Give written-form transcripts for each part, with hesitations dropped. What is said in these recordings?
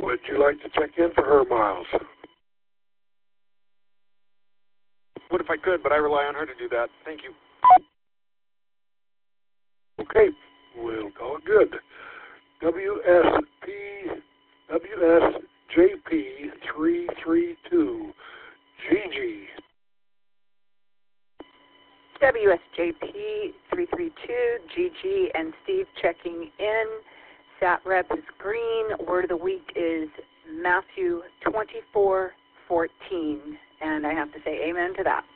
would you like to check in for her, Miles? Would if I could, but I rely on her to do that. Thank you. Okay, we'll call it good. WSJP332, Gigi. WSJP332, Gigi and Steve checking in. Sat rep is green. Word of the week is Matthew 24:14, and I have to say amen to that.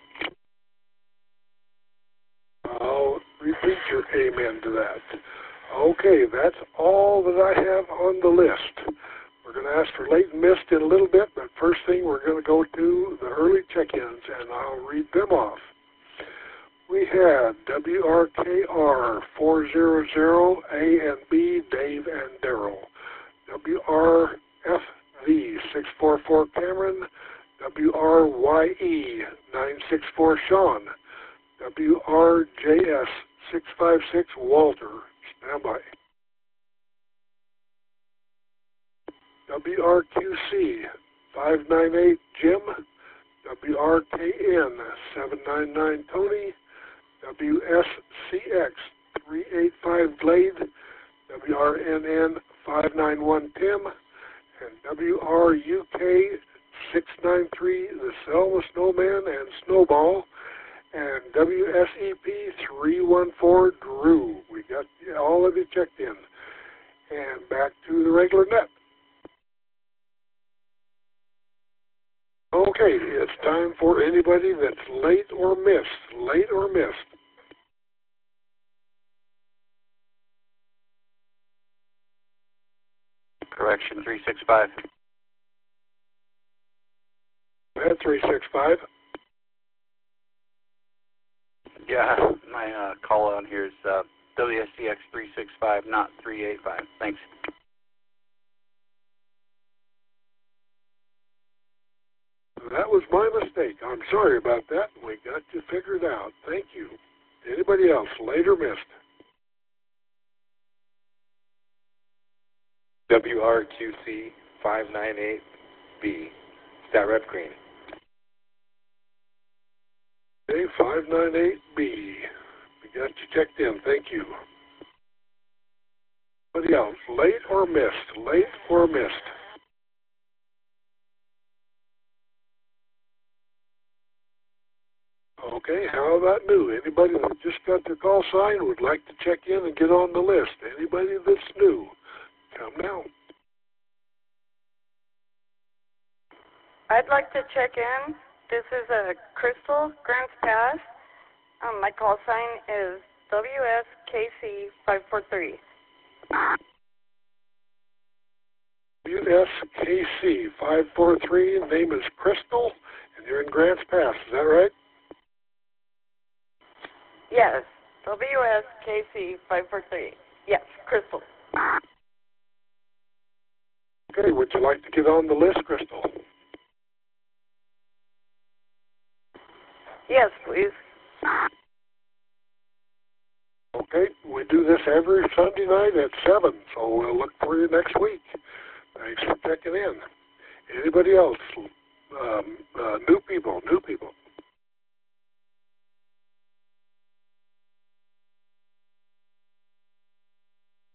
I'll repeat your amen to that. Okay, that's all that I have on the list. We're going to ask for late and missed in a little bit, but first thing we're going to go to the early check-ins, and I'll read them off. We had WRKR 400, A and B, Dave and Daryl. WRFV 644, Cameron. WRYE 964, Sean. WRJS 656, Walter. Stand by. WRQC 598, Jim. WRKN 799, Tony. WSCX 385, Glade. WRNN 591, Tim. And WRUK 693, the Selma Snowman and Snowball. And WSEP 314, Drew. We got all of you checked in. And back to the regular net. Okay, it's time for anybody that's late or missed. Late or missed. Correction 365. At 365. Yeah, my call on here is WSCX 365, not 385. Thanks. That was my mistake. I'm sorry about that. We got you figured out. Thank you. Anybody else, late or missed? WRQC 598B, Stat Rep Green. Okay, 598B. We got you checked in. Thank you. Anybody else, late or missed? Late or missed? Okay, how about new? Anybody that just got their call sign would like to check in and get on the list? Anybody that's new, come now. I'd like to check in. This is Crystal, Grants Pass. My call sign is WSKC543. WSKC543, name is Crystal, and you're in Grants Pass, is that right? Yes, WSKC543. Yes, Crystal. Okay, would you like to get on the list, Crystal? Yes, please. Okay, we do this every Sunday night at 7, so we'll look for you next week. Thanks for checking in. Anybody else? New people.